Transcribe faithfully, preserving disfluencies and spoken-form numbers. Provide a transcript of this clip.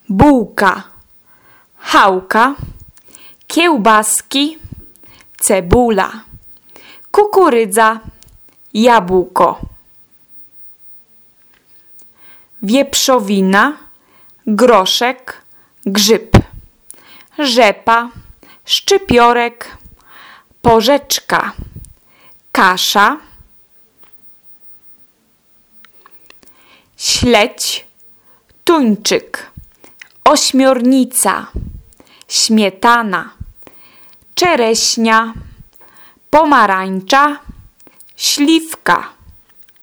bułka, chałka, kiełbaski, cebula, kukurydza, jabłko, wieprzowina, groszek, grzyb, rzepa, szczypiorek, porzeczka, kasza, śledź, tuńczyk, ośmiornica, śmietana, czereśnia, pomarańcza, śliwka.